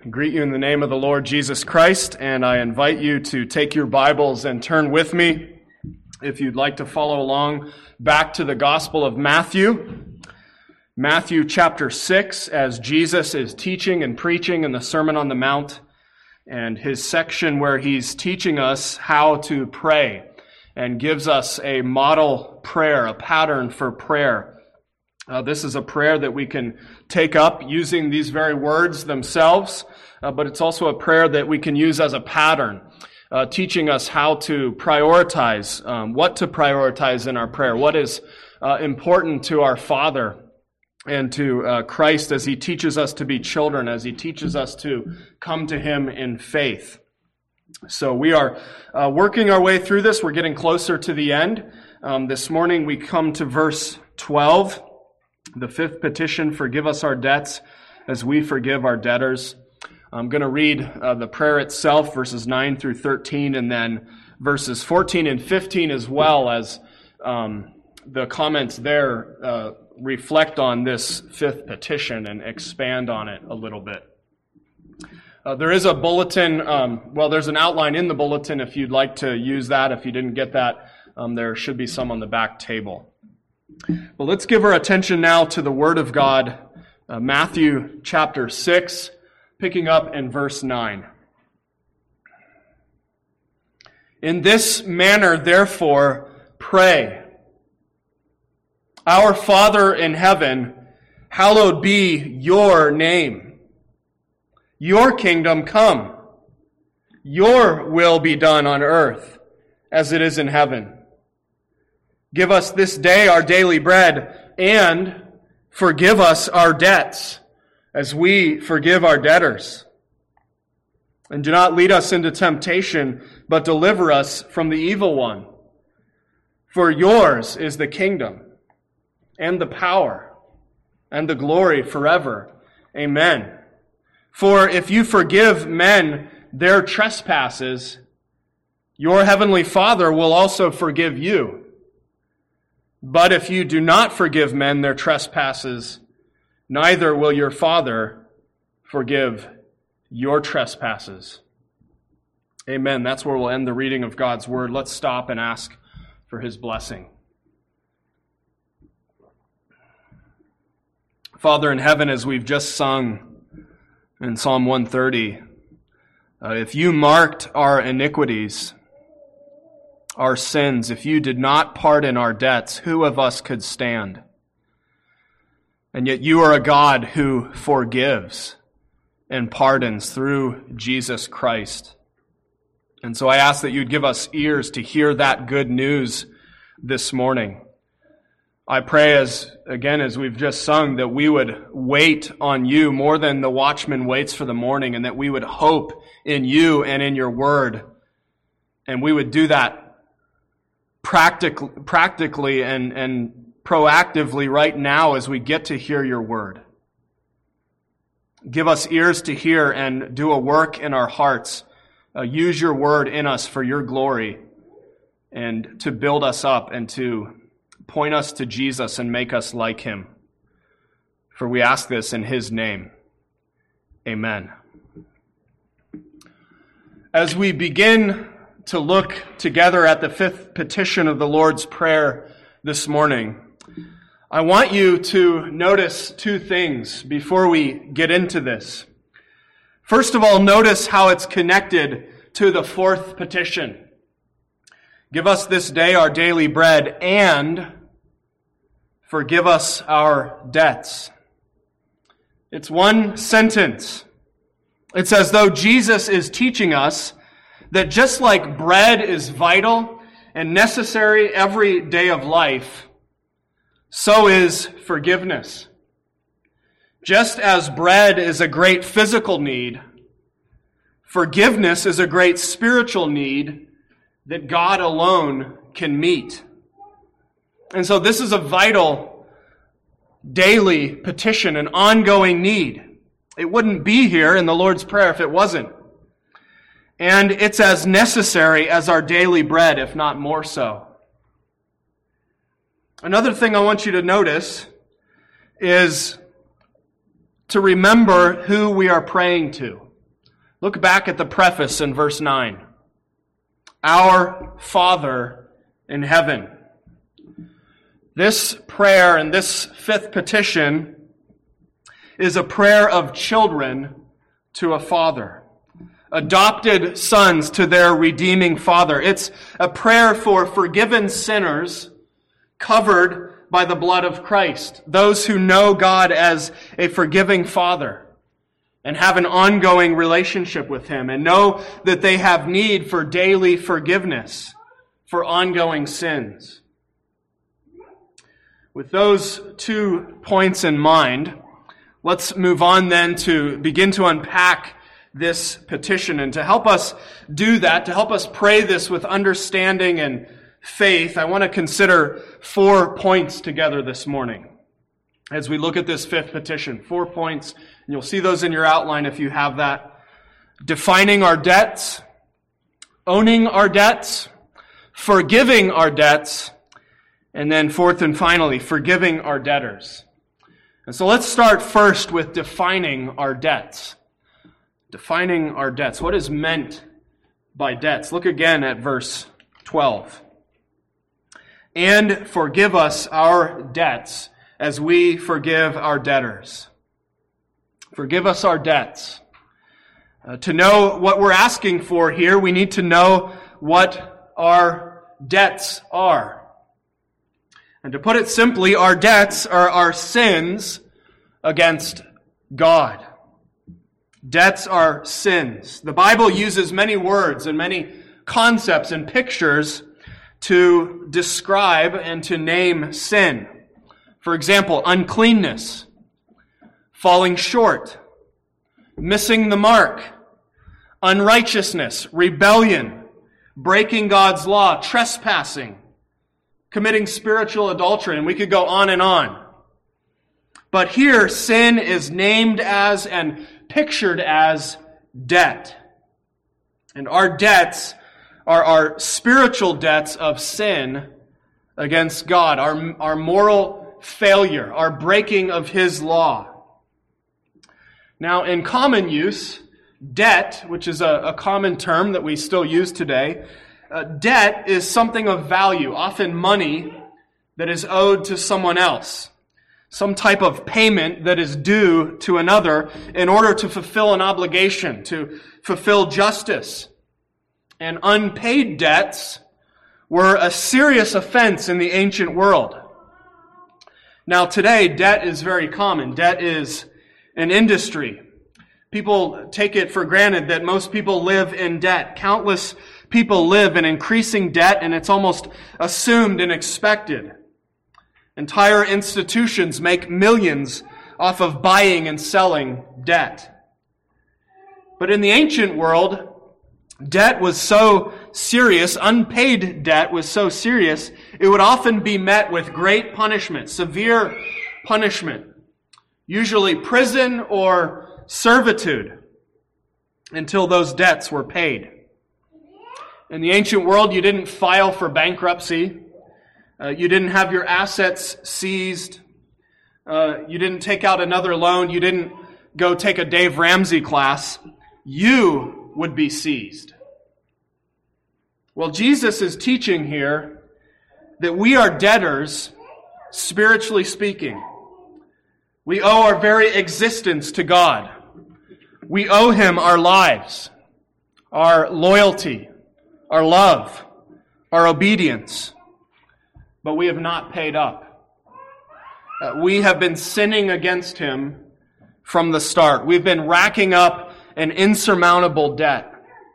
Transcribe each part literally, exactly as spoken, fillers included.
greet you in the name of the Lord Jesus Christ, and I invite you to take your Bibles and turn with me, if you'd like to follow along, back to the Gospel of Matthew. Matthew chapter six, as Jesus is teaching and preaching in the Sermon on the Mount, and his section where he's teaching us how to pray and gives us a model prayer, a pattern for prayer. Uh, this is a prayer that we can take up using these very words themselves, uh, but it's also a prayer that we can use as a pattern, uh, teaching us how to prioritize, um, what to prioritize in our prayer, what is uh, important to our Father and to uh, Christ as he teaches us to be children, as he teaches us to come to him in faith. So we are uh, working our way through this. We're getting closer to the end. Um, this morning we come to verse twelve. The fifth petition, forgive us our debts as we forgive our debtors. I'm going to read uh, the prayer itself, verses nine through thirteen, and then verses fourteen and fifteen as well, as um, the comments there uh, reflect on this fifth petition and expand on it a little bit. Uh, there is a bulletin, um, well, there's an outline in the bulletin if you'd like to use that. If you didn't get that, um, there should be some on the back table. Well, let's give our attention now to the Word of God, uh, Matthew chapter six, picking up in verse nine. In this manner, therefore, pray. Our Father in heaven, hallowed be your name. Your kingdom come. Your will be done on earth as it is in heaven. Give us this day our daily bread, and forgive us our debts, as we forgive our debtors. And do not lead us into temptation, but deliver us from the evil one. For yours is the kingdom, and the power, and the glory forever. Amen. For if you forgive men their trespasses, your heavenly Father will also forgive you. But if you do not forgive men their trespasses, neither will your Father forgive your trespasses. Amen. That's where we'll end the reading of God's Word. Let's stop and ask for his blessing. Father in heaven, as we've just sung in Psalm one thirty, uh, if you marked our iniquities, our sins, if you did not pardon our debts, who of us could stand? And yet you are a God who forgives and pardons through Jesus Christ. And so I ask that you'd give us ears to hear that good news this morning. I pray, as again, as we've just sung, that we would wait on you more than the watchman waits for the morning, and that we would hope in you and in your word. And we would do that Practically, practically and, and proactively right now as we get to hear your word. Give us ears to hear and do a work in our hearts. Uh, use your word in us for your glory and to build us up and to point us to Jesus and make us like him. For we ask this in his name. Amen. As we begin to look together at the fifth petition of the Lord's Prayer this morning, I want you to notice two things before we get into this. First of all, notice how it's connected to the fourth petition. Give us this day our daily bread, and forgive us our debts. It's one sentence. It's as though Jesus is teaching us that just like bread is vital and necessary every day of life, so is forgiveness. Just as bread is a great physical need, forgiveness is a great spiritual need that God alone can meet. And so this is a vital daily petition, an ongoing need. It wouldn't be here in the Lord's Prayer if it wasn't. And it's as necessary as our daily bread, if not more so. Another thing I want you to notice is to remember who we are praying to. Look back at the preface in verse nine. Our Father in heaven. This prayer and this fifth petition is a prayer of children to a father. Adopted sons to their redeeming Father. It's a prayer for forgiven sinners covered by the blood of Christ. Those who know God as a forgiving Father and have an ongoing relationship with Him and know that they have need for daily forgiveness for ongoing sins. With those two points in mind, let's move on then to begin to unpack this petition. And to help us do that, to help us pray this with understanding and faith, I want to consider four points together this morning as we look at this fifth petition. Four points, and you'll see those in your outline if you have that. Defining our debts, owning our debts, forgiving our debts, and then fourth and finally, forgiving our debtors. And so let's start first with defining our debts. Defining our debts. What is meant by debts? Look again at verse twelve. And forgive us our debts as we forgive our debtors. Forgive us our debts. Uh, to know what we're asking for here, we need to know what our debts are. And to put it simply, our debts are our sins against God. Debts are sins. The Bible uses many words and many concepts and pictures to describe and to name sin. For example, uncleanness, falling short, missing the mark, unrighteousness, rebellion, breaking God's law, trespassing, committing spiritual adultery, and we could go on and on. But here, sin is named as and pictured as debt. And our debts are our spiritual debts of sin against God, our, our moral failure, our breaking of His law. Now, in common use, debt, which is a, a common term that we still use today, uh, debt is something of value, often money that is owed to someone else. Some type of payment that is due to another in order to fulfill an obligation, to fulfill justice. And unpaid debts were a serious offense in the ancient world. Now today, debt is very common. Debt is an industry. People take it for granted that most people live in debt. Countless people live in increasing debt, and it's almost assumed and expected. Entire institutions make millions off of buying and selling debt. But in the ancient world, debt was so serious, unpaid debt was so serious, it would often be met with great punishment, severe punishment, usually prison or servitude, until those debts were paid. In the ancient world, you didn't file for bankruptcy. Uh, you didn't have your assets seized. Uh, you didn't take out another loan. You didn't go take a Dave Ramsey class. You would be seized. Well, Jesus is teaching here that we are debtors, spiritually speaking. We owe our very existence to God. We owe Him our lives, our loyalty, our love, our obedience. But we have not paid up. Uh, we have been sinning against Him from the start. We've been racking up an insurmountable debt.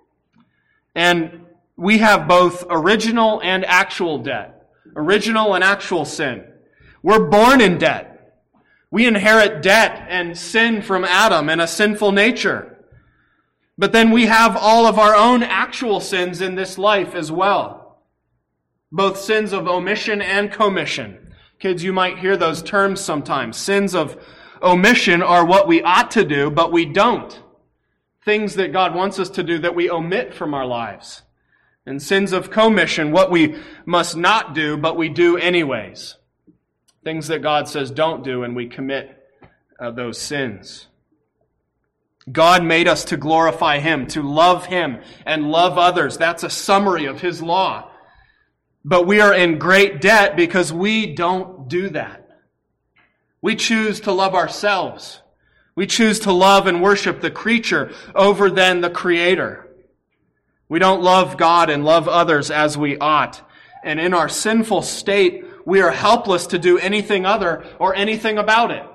And we have both original and actual debt. Original and actual sin. We're born in debt. We inherit debt and sin from Adam and a sinful nature. But then we have all of our own actual sins in this life as well. Both sins of omission and commission. Kids, you might hear those terms sometimes. Sins of omission are what we ought to do, but we don't. Things that God wants us to do that we omit from our lives. And sins of commission, what we must not do, but we do anyways. Things that God says don't do, and we commit uh, those sins. God made us to glorify Him, to love Him and love others. That's a summary of His law. But we are in great debt because we don't do that. We choose to love ourselves. We choose to love and worship the creature over than the Creator. We don't love God and love others as we ought. And in our sinful state, we are helpless to do anything other or anything about it.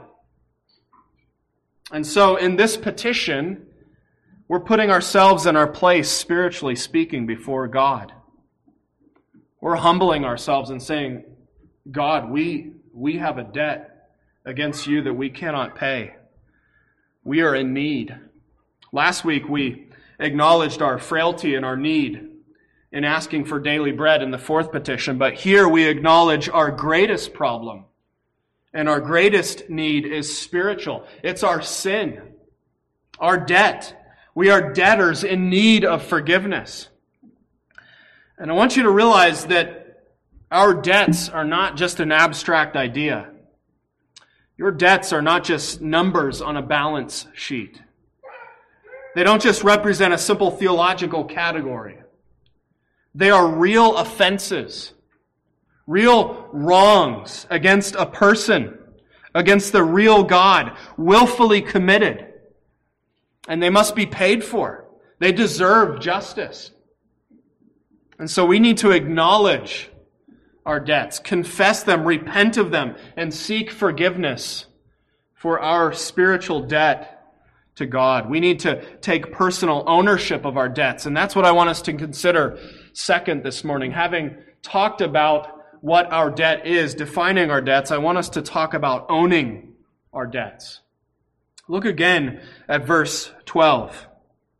And so in this petition, we're putting ourselves in our place, spiritually speaking, before God. We're humbling ourselves and saying, God, we, we have a debt against you that we cannot pay. We are in need. Last week we acknowledged our frailty and our need in asking for daily bread in the fourth petition, but here we acknowledge our greatest problem. And our greatest need is spiritual. It's our sin, our debt. We are debtors in need of forgiveness. And I want you to realize that our debts are not just an abstract idea. Your debts are not just numbers on a balance sheet. They don't just represent a simple theological category. They are real offenses. Real wrongs against a person, against the real God, willfully committed. And they must be paid for. They deserve justice. And so we need to acknowledge our debts, confess them, repent of them, and seek forgiveness for our spiritual debt to God. We need to take personal ownership of our debts. And that's what I want us to consider second this morning. Having talked about what our debt is, defining our debts, I want us to talk about owning our debts. Look again at verse twelve.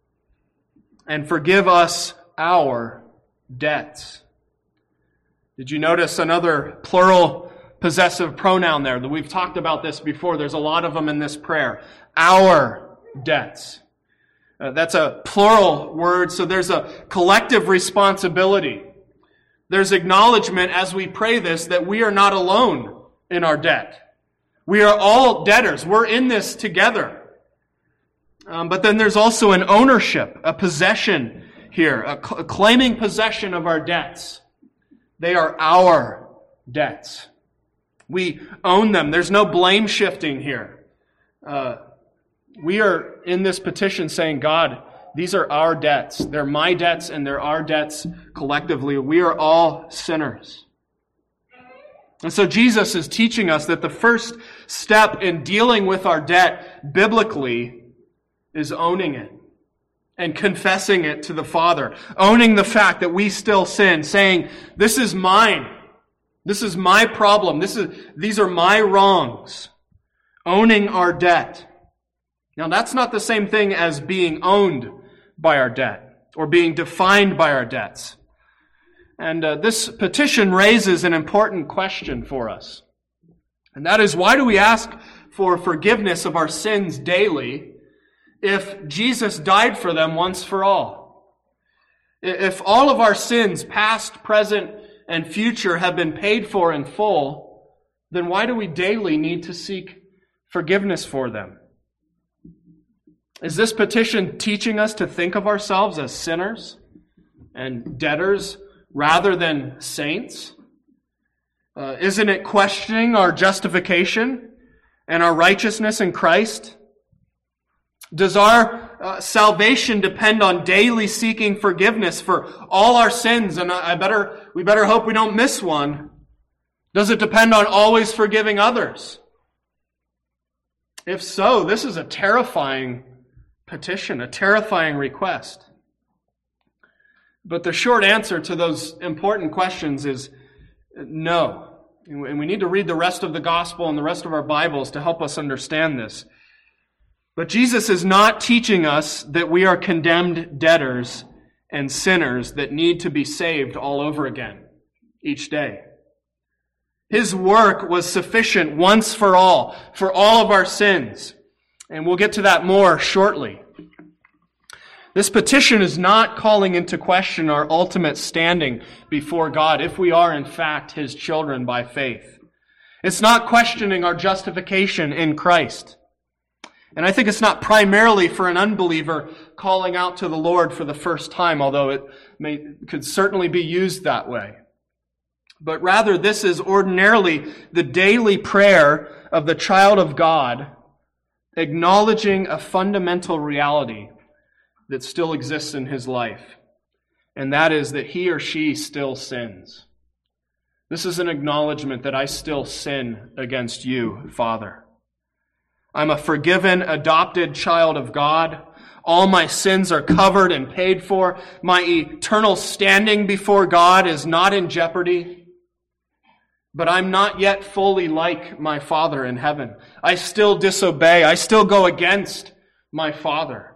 And forgive us our debts. Did you notice another plural possessive pronoun there? That we've talked about this before. There's a lot of them in this prayer. Our debts. Uh, that's a plural word, so there's a collective responsibility. There's acknowledgement as we pray this that we are not alone in our debt. We are all debtors. We're in this together. Um, but then there's also an ownership, a possession here, a, cl- a claiming possession of our debts. They are our debts. We own them. There's no blame shifting here. Uh, we are in this petition saying, God, these are our debts. They're my debts and they're our debts collectively. We are all sinners. And so Jesus is teaching us that the first step in dealing with our debt biblically is owning it and confessing it to the Father. Owning the fact that we still sin, saying, this is mine. This is my problem. This is, these are my wrongs. Owning our debt. Now that's not the same thing as being owned by our debt or being defined by our debts. And uh, this petition raises an important question for us. And that is, why do we ask for forgiveness of our sins daily if Jesus died for them once for all? If all of our sins, past, present, and future, have been paid for in full, then why do we daily need to seek forgiveness for them? Is this petition teaching us to think of ourselves as sinners and debtors rather than saints? Uh, isn't it questioning our justification and our righteousness in Christ? Does our uh, salvation depend on daily seeking forgiveness for all our sins? And I better, we better hope we don't miss one. Does it depend on always forgiving others? If so, this is a terrifying petition, a terrifying request. But the short answer to those important questions is no. And we need to read the rest of the gospel and the rest of our Bibles to help us understand this. But Jesus is not teaching us that we are condemned debtors and sinners that need to be saved all over again each day. His work was sufficient once for all, for all of our sins. And we'll get to that more shortly. This petition is not calling into question our ultimate standing before God, if we are in fact His children by faith. It's not questioning our justification in Christ. And I think it's not primarily for an unbeliever calling out to the Lord for the first time, although it may, could certainly be used that way. But rather, this is ordinarily the daily prayer of the child of God, acknowledging a fundamental reality that still exists in his life, and that is that he or she still sins. This is an acknowledgement that I still sin against you, Father. I'm a forgiven, adopted child of God. All my sins are covered and paid for. My eternal standing before God is not in jeopardy. But I'm not yet fully like my Father in heaven. I still disobey. I still go against my Father.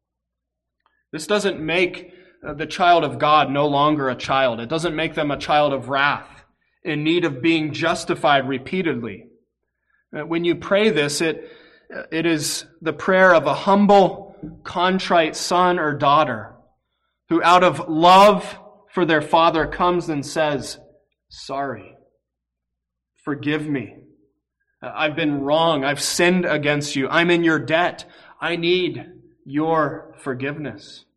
This doesn't make the child of God no longer a child. It doesn't make them a child of wrath in need of being justified repeatedly. When you pray this, it It is the prayer of a humble, contrite son or daughter who out of love for their father comes and says, sorry, forgive me. I've been wrong. I've sinned against you. I'm in your debt. I need your forgiveness.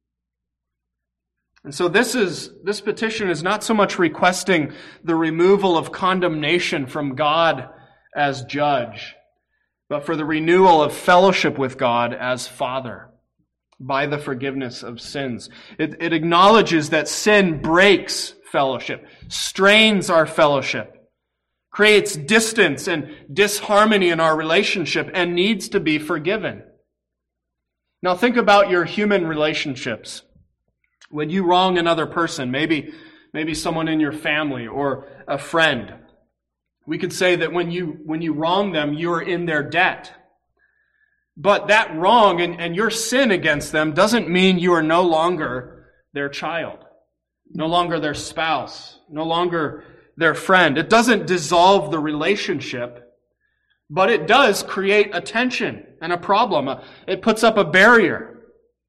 And so this is this petition is not so much requesting the removal of condemnation from God as judge, but for the renewal of fellowship with God as Father by the forgiveness of sins. It, it acknowledges that sin breaks fellowship, strains our fellowship, creates distance and disharmony in our relationship, and needs to be forgiven. Now think about your human relationships. When you wrong another person, maybe, maybe someone in your family or a friend, we could say that when you when you wrong them, you're in their debt. But that wrong and, and your sin against them doesn't mean you are no longer their child, no longer their spouse, no longer their friend. It doesn't dissolve the relationship, but it does create a tension and a problem. It puts up a barrier.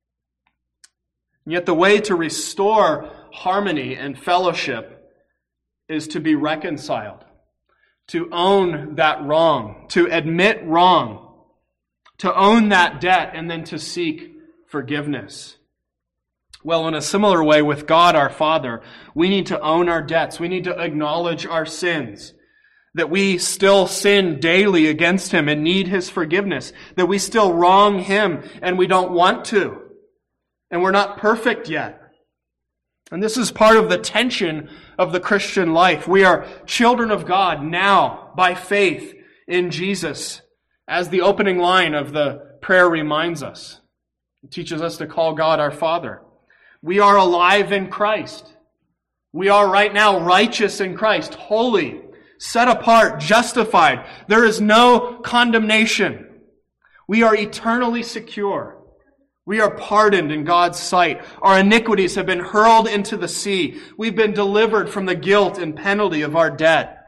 And yet the way to restore harmony and fellowship is to be reconciled, to own that wrong, to admit wrong, to own that debt, and then to seek forgiveness. Well, in a similar way with God our Father, we need to own our debts. We need to acknowledge our sins, that we still sin daily against Him and need His forgiveness, that we still wrong Him and we don't want to, and we're not perfect yet. And this is part of the tension of the Christian life. We are children of God now by faith in Jesus, as the opening line of the prayer reminds us. It teaches us to call God our Father. We are alive in Christ. We are right now righteous in Christ, holy, set apart, justified. There is no condemnation. We are eternally secure. We are pardoned in God's sight. Our iniquities have been hurled into the sea. We've been delivered from the guilt and penalty of our debt.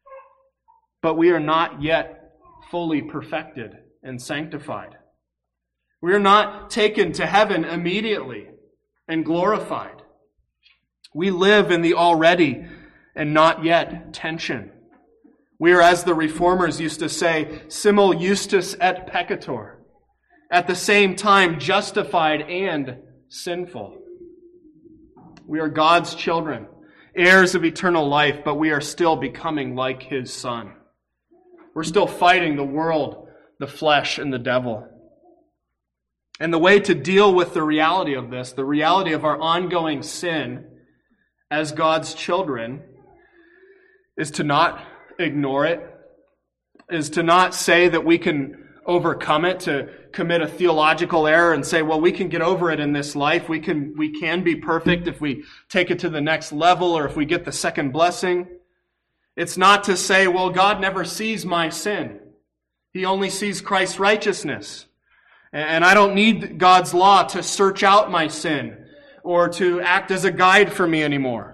But we are not yet fully perfected and sanctified. We are not taken to heaven immediately and glorified. We live in the already and not yet tension. We are, as the Reformers used to say, simul justus et peccator. At the same time, justified and sinful. We are God's children, heirs of eternal life, but we are still becoming like His Son. We're still fighting the world, the flesh, and the devil. And the way to deal with the reality of this, the reality of our ongoing sin as God's children, is to not ignore it, is to not say that we can overcome it, to commit a theological error and say, well, we can get over it in this life. We can, we can be perfect if we take it to the next level or if we get the second blessing. It's not to say, well, God never sees my sin. He only sees Christ's righteousness. And I don't need God's law to search out my sin or to act as a guide for me anymore.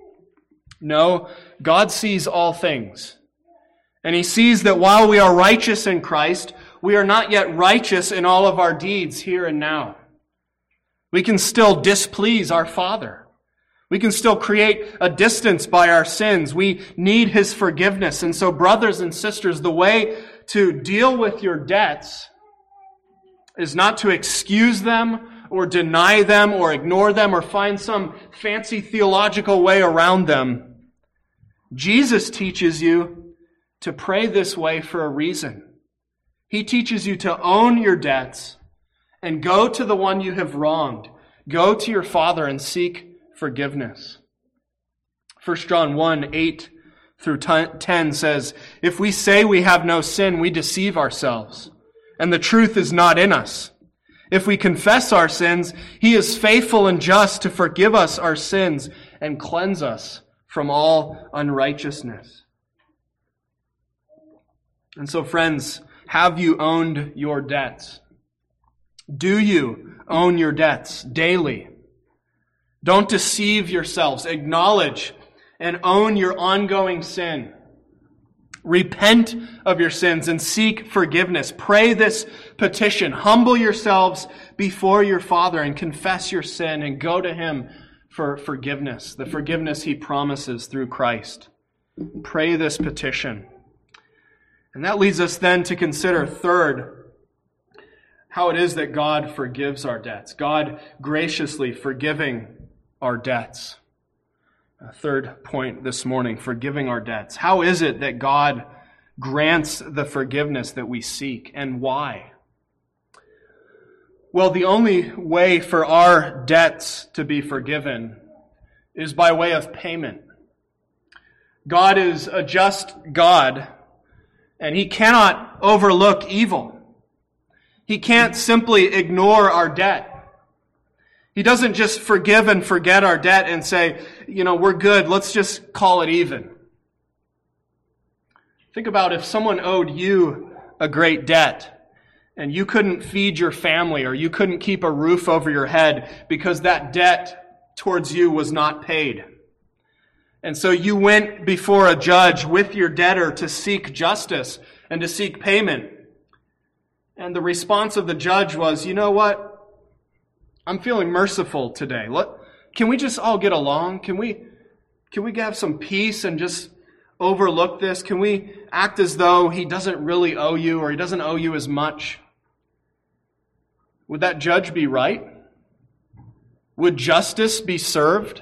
No, God sees all things. And He sees that while we are righteous in Christ, we are not yet righteous in all of our deeds here and now. We can still displease our Father. We can still create a distance by our sins. We need His forgiveness. And so, brothers and sisters, the way to deal with your debts is not to excuse them or deny them or ignore them or find some fancy theological way around them. Jesus teaches you to pray this way for a reason. He teaches you to own your debts and go to the one you have wronged. Go to your Father and seek forgiveness. First John one, eight through ten says, "If we say we have no sin, we deceive ourselves, and the truth is not in us. If we confess our sins, He is faithful and just to forgive us our sins and cleanse us from all unrighteousness." And so, friends, have you owned your debts? Do you own your debts daily? Don't deceive yourselves. Acknowledge and own your ongoing sin. Repent of your sins and seek forgiveness. Pray this petition. Humble yourselves before your Father and confess your sin and go to Him for forgiveness, the forgiveness He promises through Christ. Pray this petition. And that leads us then to consider, third, how it is that God forgives our debts. God graciously forgiving our debts. A third point this morning, forgiving our debts. How is it that God grants the forgiveness that we seek, and why? Well, the only way for our debts to be forgiven is by way of payment. God is a just God, and He cannot overlook evil. He can't simply ignore our debt. He doesn't just forgive and forget our debt and say, you know, we're good, let's just call it even. Think about if someone owed you a great debt and you couldn't feed your family or you couldn't keep a roof over your head because that debt towards you was not paid. And so you went before a judge with your debtor to seek justice and to seek payment. And the response of the judge was, you know what? I'm feeling merciful today. Let, can we just all get along? Can we, can we have some peace and just overlook this? Can we act as though he doesn't really owe you or he doesn't owe you as much? Would that judge be right? Would justice be served?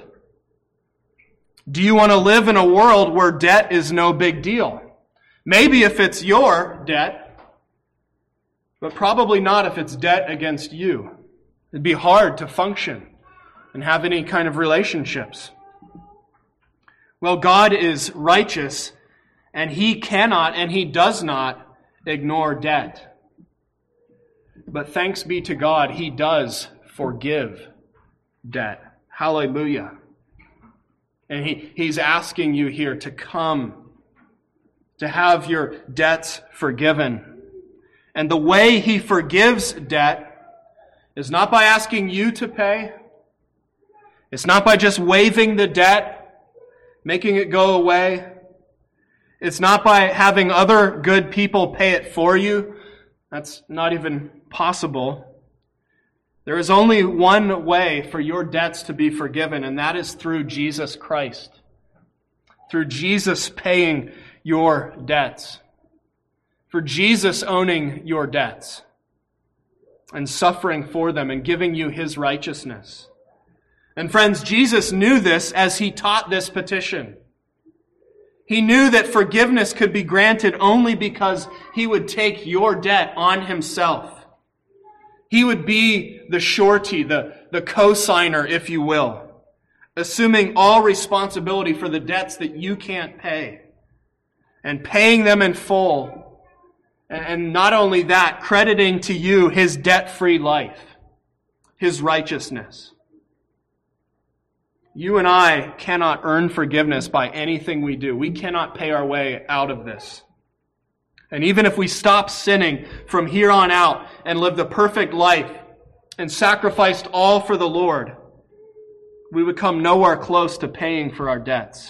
Do you want to live in a world where debt is no big deal? Maybe if it's your debt, but probably not if it's debt against you. It'd be hard to function and have any kind of relationships. Well, God is righteous, and He cannot and He does not ignore debt. But thanks be to God, He does forgive debt. Hallelujah. And he, He's asking you here to come, to have your debts forgiven. And the way He forgives debt is not by asking you to pay. It's not by just waiving the debt, making it go away. It's not by having other good people pay it for you. That's not even possible. There is only one way for your debts to be forgiven, and that is through Jesus Christ. Through Jesus paying your debts. For Jesus owning your debts and suffering for them and giving you His righteousness. And friends, Jesus knew this as He taught this petition. He knew that forgiveness could be granted only because He would take your debt on Himself. He would be the surety, the, the co-signer, if you will, assuming all responsibility for the debts that you can't pay and paying them in full. And not only that, crediting to you His debt-free life, His righteousness. You and I cannot earn forgiveness by anything we do. We cannot pay our way out of this. And even if we stop sinning from here on out and live the perfect life and sacrificed all for the Lord, we would come nowhere close to paying for our debts.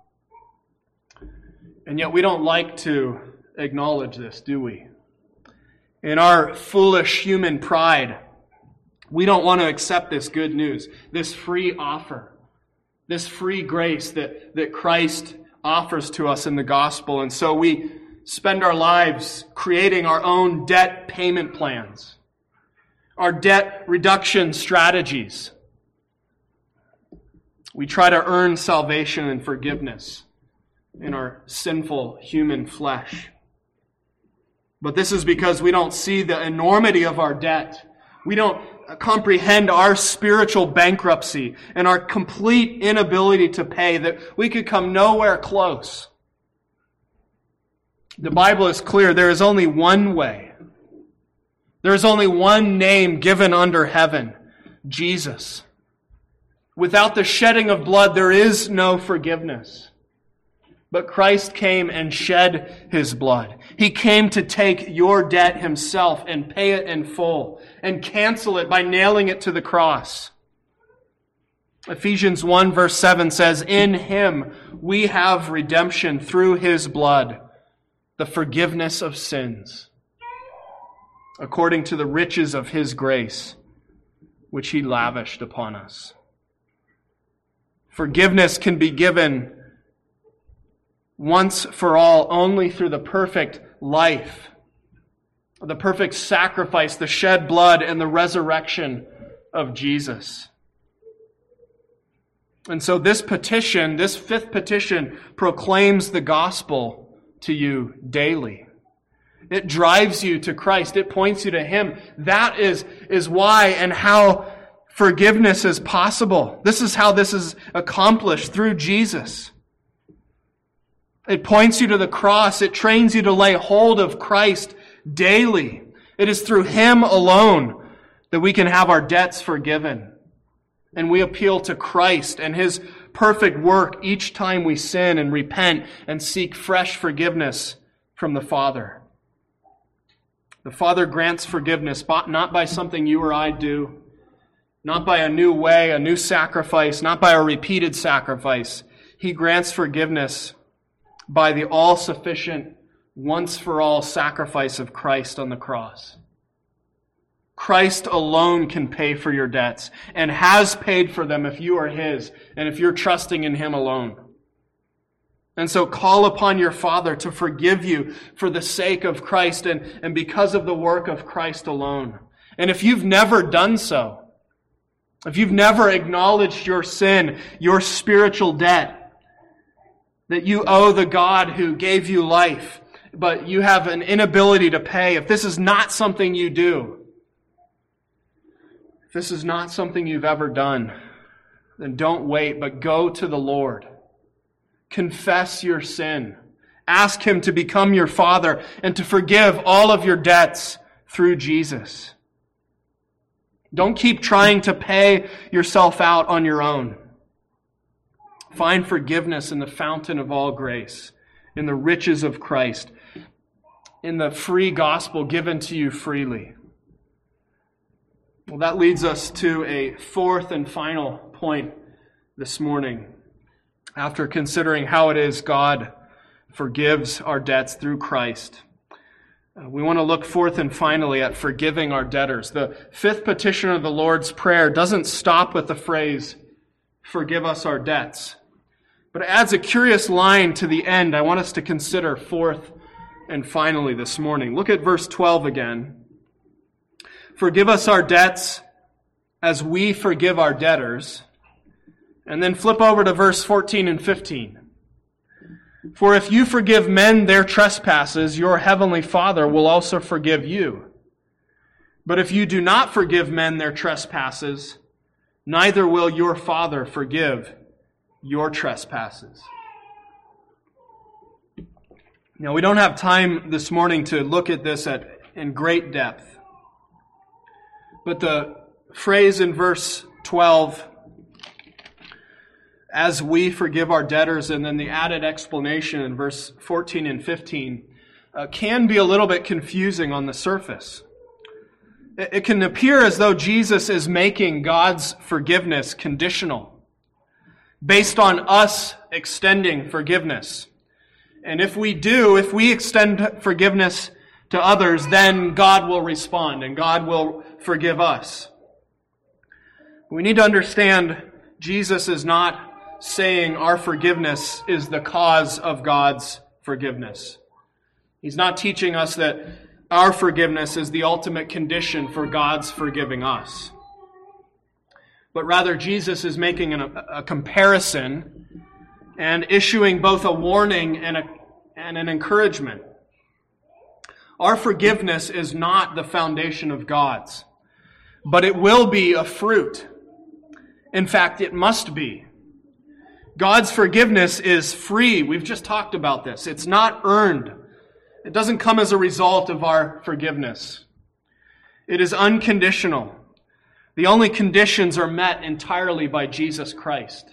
And yet we don't like to acknowledge this, do we? In our foolish human pride, we don't want to accept this good news, this free offer, this free grace that, that Christ offers to us in the gospel. And so we spend our lives creating our own debt payment plans. our debt reduction strategies. We try to earn salvation and forgiveness in our sinful human flesh. But this is because we don't see the enormity of our debt. We don't comprehend our spiritual bankruptcy and our complete inability to pay, that we could come nowhere close. The Bible is clear. There is only one way. There is only one name given under heaven, Jesus. Without the shedding of blood, there is no forgiveness. But Christ came and shed His blood. He came to take your debt Himself and pay it in full and cancel it by nailing it to the cross. Ephesians one verse seven says, "In Him we have redemption through His blood, the forgiveness of sins, according to the riches of His grace, which He lavished upon us." Forgiveness can be given once for all only through the perfect life, the perfect sacrifice, the shed blood, and the resurrection of Jesus. And so this petition, this fifth petition, proclaims the gospel to you daily. It drives you to Christ. It points you to Him. That is, is why and how forgiveness is possible. This is how this is accomplished, through Jesus. It points you to the cross. It trains you to lay hold of Christ daily. It is through Him alone that we can have our debts forgiven. And we appeal to Christ and His perfect work each time we sin and repent and seek fresh forgiveness from the Father. The Father grants forgiveness not by something you or I do, not by a new way, a new sacrifice, not by a repeated sacrifice. He grants forgiveness by the all-sufficient, once-for-all sacrifice of Christ on the cross. Christ alone can pay for your debts and has paid for them if you are His and if you're trusting in Him alone. And so call upon your Father to forgive you for the sake of Christ and, and because of the work of Christ alone. And if you've never done so, if you've never acknowledged your sin, your spiritual debt, that you owe the God who gave you life, but you have an inability to pay, if this is not something you do, if this is not something you've ever done, then don't wait, but go to the Lord. Confess your sin. Ask Him to become your Father and to forgive all of your debts through Jesus. Don't keep trying to pay yourself out on your own. Find forgiveness in the fountain of all grace, in the riches of Christ, in the free gospel given to you freely. Well, that leads us to a fourth and final point this morning. After considering how it is God forgives our debts through Christ, we want to look fourth and finally at forgiving our debtors. The fifth petition of the Lord's Prayer doesn't stop with the phrase, "Forgive us our debts," but it adds a curious line to the end I want us to consider fourth and finally this morning. Look at verse twelve again. "Forgive us our debts as we forgive our debtors." And then flip over to verse fourteen and fifteen. "For if you forgive men their trespasses, your heavenly Father will also forgive you. But if you do not forgive men their trespasses, neither will your Father forgive your trespasses." Now, we don't have time this morning to look at this at, in great depth. But the phrase in verse twelve, "as we forgive our debtors," and then the added explanation in verse fourteen and fifteen, uh, can be a little bit confusing on the surface. It, it can appear as though Jesus is making God's forgiveness conditional, based on us extending forgiveness. And if we do, if we extend forgiveness to others, then God will respond and God will forgive us. We need to understand Jesus is not saying our forgiveness is the cause of God's forgiveness. He's not teaching us that our forgiveness is the ultimate condition for God's forgiving us. But rather, Jesus is making an, a, a comparison and issuing both a warning and, a, and an encouragement. Our forgiveness is not the foundation of God's, but it will be a fruit. In fact, it must be. God's forgiveness is free. We've just talked about this. It's not earned. It doesn't come as a result of our forgiveness. It is unconditional. The only conditions are met entirely by Jesus Christ.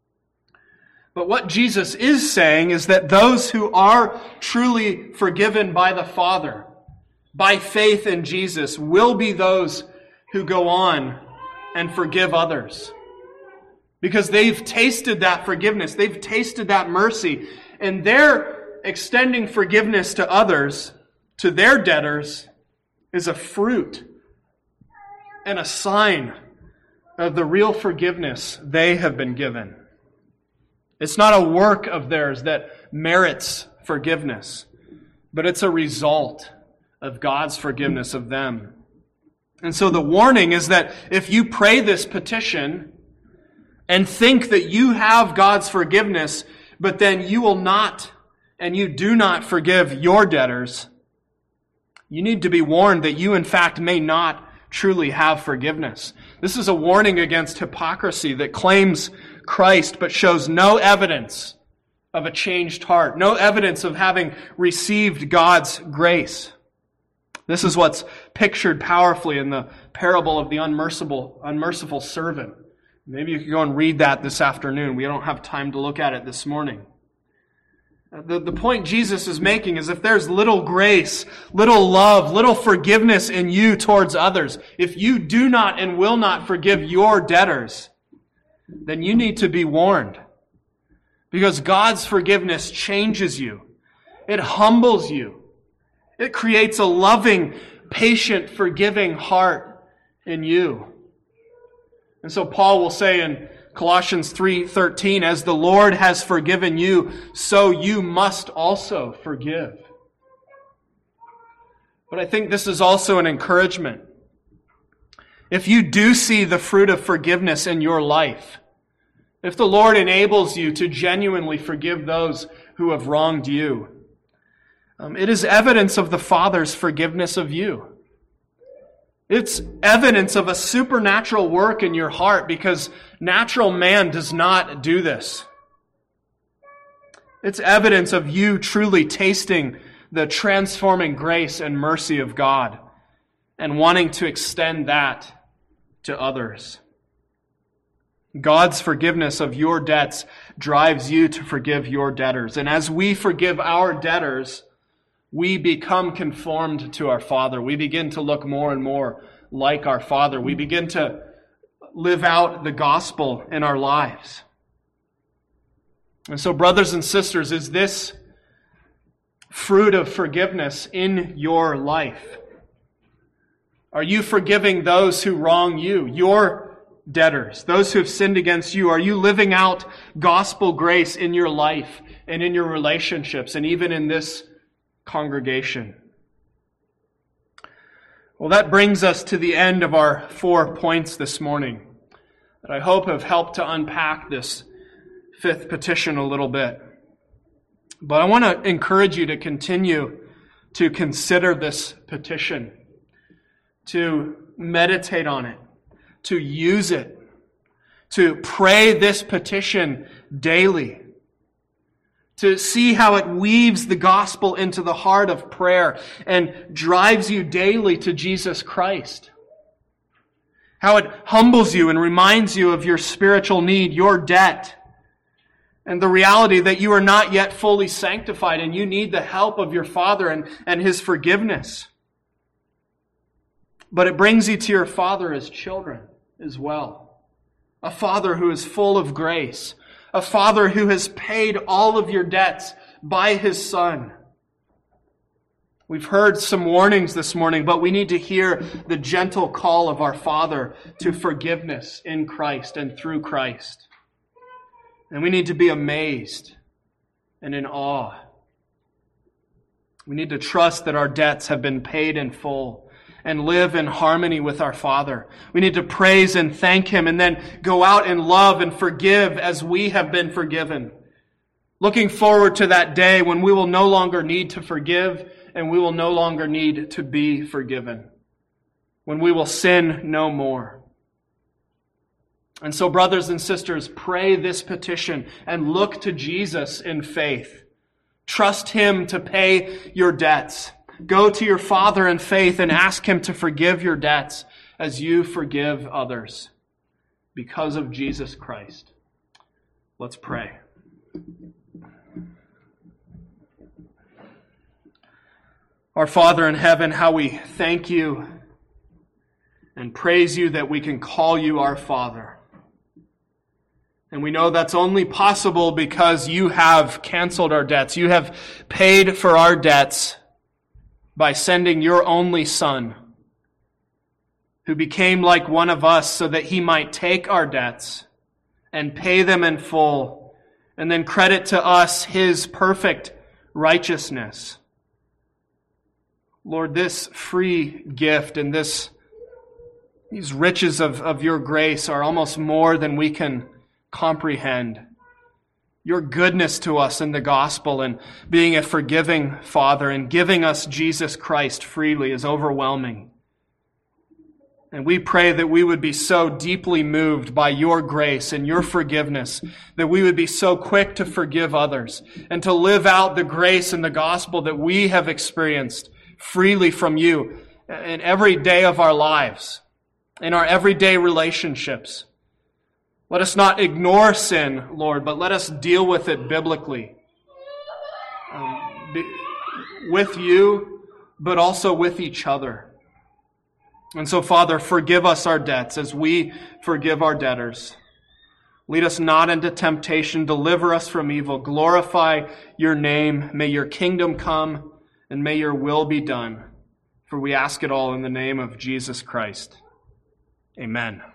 But what Jesus is saying is that those who are truly forgiven by the Father, by faith in Jesus, will be those who go on and forgive others. Because they've tasted that forgiveness, they've tasted that mercy, and their extending forgiveness to others, to their debtors, is a fruit and a sign of the real forgiveness they have been given. It's not a work of theirs that merits forgiveness, but it's a result of God's forgiveness of them. And so the warning is that if you pray this petition and think that you have God's forgiveness, but then you will not and you do not forgive your debtors, you need to be warned that you in fact may not truly have forgiveness. This is a warning against hypocrisy that claims Christ but shows no evidence of a changed heart, no evidence of having received God's grace. This is what's pictured powerfully in the parable of the unmerciful, unmerciful servant. Maybe you could go and read that this afternoon. We don't have time to look at it this morning. The, the point Jesus is making is if there's little grace, little love, little forgiveness in you towards others, if you do not and will not forgive your debtors, then you need to be warned. Because God's forgiveness changes you. It humbles you. It creates a loving, patient, forgiving heart in you. And so Paul will say in Colossians three thirteen, as the Lord has forgiven you, so you must also forgive. But I think this is also an encouragement. If you do see the fruit of forgiveness in your life, if the Lord enables you to genuinely forgive those who have wronged you, um, it is evidence of the Father's forgiveness of you. It's evidence of a supernatural work in your heart because natural man does not do this. It's evidence of you truly tasting the transforming grace and mercy of God and wanting to extend that to others. God's forgiveness of your debts drives you to forgive your debtors. And as we forgive our debtors, we become conformed to our Father. We begin to look more and more like our Father. We begin to live out the gospel in our lives. And so, brothers and sisters, is this fruit of forgiveness in your life? Are you forgiving those who wrong you, your debtors, those who have sinned against you? Are you living out gospel grace in your life and in your relationships and even in this congregation? Well, that brings us to the end of our four points this morning that I hope have helped to unpack this fifth petition a little bit. But I want to encourage you to continue to consider this petition, to meditate on it, to use it, to pray this petition daily, to see how it weaves the gospel into the heart of prayer and drives you daily to Jesus Christ. How it humbles you and reminds you of your spiritual need, your debt, and the reality that you are not yet fully sanctified and you need the help of your Father and, and His forgiveness. But it brings you to your Father as children as well. A Father who is full of grace. A Father who has paid all of your debts by His Son. We've heard some warnings this morning, but we need to hear the gentle call of our Father to forgiveness in Christ and through Christ. And we need to be amazed and in awe. We need to trust that our debts have been paid in full and live in harmony with our Father. We need to praise and thank Him and then go out and love and forgive as we have been forgiven. Looking forward to that day when we will no longer need to forgive and we will no longer need to be forgiven. When we will sin no more. And so, brothers and sisters, pray this petition and look to Jesus in faith. Trust Him to pay your debts. Go to your Father in faith and ask Him to forgive your debts as you forgive others because of Jesus Christ. Let's pray. Our Father in heaven, how we thank You and praise You that we can call You our Father. And we know that's only possible because You have canceled our debts. You have paid for our debts by sending Your only Son, who became like one of us so that He might take our debts and pay them in full, and then credit to us His perfect righteousness. Lord, this free gift and this these riches of, of Your grace are almost more than we can comprehend. Your goodness to us in the gospel and being a forgiving Father and giving us Jesus Christ freely is overwhelming. And we pray that we would be so deeply moved by Your grace and Your forgiveness, that we would be so quick to forgive others and to live out the grace and the gospel that we have experienced freely from You in every day of our lives, in our everyday relationships. Let us not ignore sin, Lord, but let us deal with it biblically. Um, be, with You, but also with each other. And so, Father, forgive us our debts as we forgive our debtors. Lead us not into temptation. Deliver us from evil. Glorify Your name. May Your kingdom come and may Your will be done. For we ask it all in the name of Jesus Christ. Amen.